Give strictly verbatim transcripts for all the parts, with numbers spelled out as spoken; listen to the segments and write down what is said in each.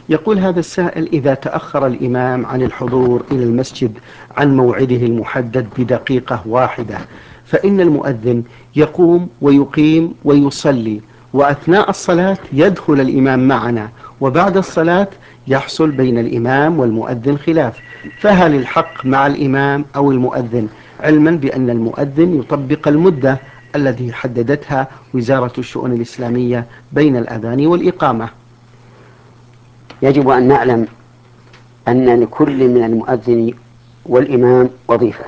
يقول هذا السائل: إذا تأخر الإمام عن الحضور إلى المسجد عن موعده المحدد بدقيقة واحدة، فإن المؤذن يقوم ويقيم ويصلي، وأثناء الصلاة يدخل الإمام معنا، وبعد الصلاة يحصل بين الإمام والمؤذن خلاف، فهل الحق مع الإمام أو المؤذن؟ علما بأن المؤذن يطبق المدة التي حددتها وزارة الشؤون الإسلامية بين الأذان والإقامة. يجب أن نعلم أن لكل من المؤذن والإمام وظيفة،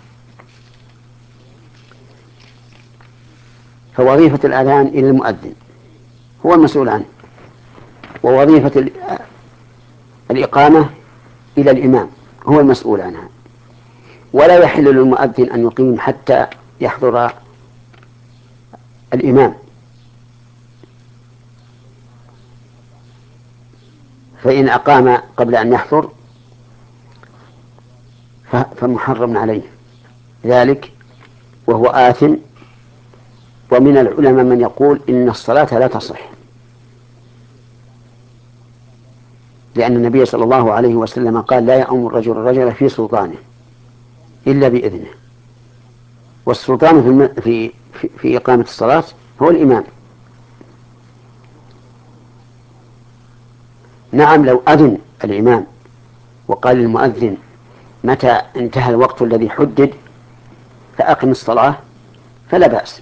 فوظيفة الأذان إلى المؤذن هو المسؤول عنه، ووظيفة الإقامة إلى الإمام هو المسؤول عنها، ولا يحل للمؤذن أن يقيم حتى يحضر الإمام، فإن أقام قبل أن يحضر فمحرم عليه ذلك وهو آثم. ومن العلماء من يقول إن الصلاة لا تصح، لأن النبي صلى الله عليه وسلم قال: لا يؤم الرجل الرجل في سلطانه إلا بإذنه، والسلطان في, في, في إقامة الصلاة هو الإمام. نعم، لو أذن الإمام وقال للمؤذن: متى انتهى الوقت الذي حدد فأقم الصلاة، فلا بأس.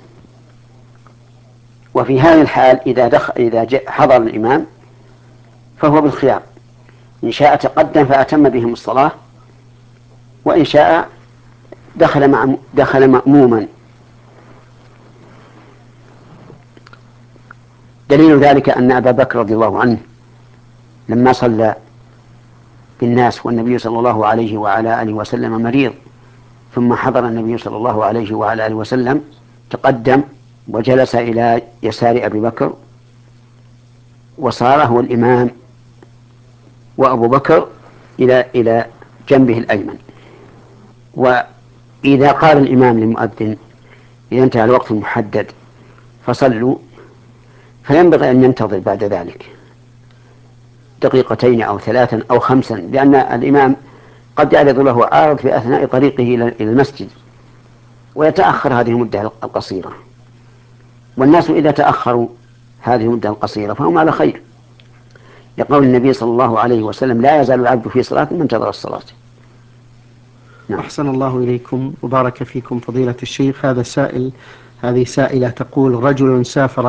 وفي هذه الحال إذا, دخل إذا جاء حضر الإمام فهو بالخيار، إن شاء تقدم فأتم بهم الصلاة، وإن شاء دخل, مع دخل مأموما. دليل ذلك أن أبا بكر رضي الله عنه لما صلى بالناس والنبي صلى الله عليه وعلى آله وسلم مريض، ثم حضر النبي صلى الله عليه وعلى آله وسلم، تقدم وجلس إلى يسار أبي بكر، وصار هو الإمام وأبو بكر إلى إلى جنبه الأيمن. وإذا قال الإمام للمؤذن: إذا انتهى الوقت المحدد فصلوا، فينبغي أن ينتظر بعد ذلك دقيقتين أو ثلاثا أو خمسا، لأن الإمام قد يعرض له عارض في أثناء طريقه إلى المسجد ويتأخر هذه المدة القصيرة، والناس إذا تأخروا هذه المدة القصيرة فهم على خير، يقول النبي صلى الله عليه وسلم: لا يزال العبد في صلاة من انتظر الصلاة. نعم. أحسن الله إليكم وبارك فيكم فضيلة الشيخ. هذا سائل هذه سائلة تقول: رجل سافر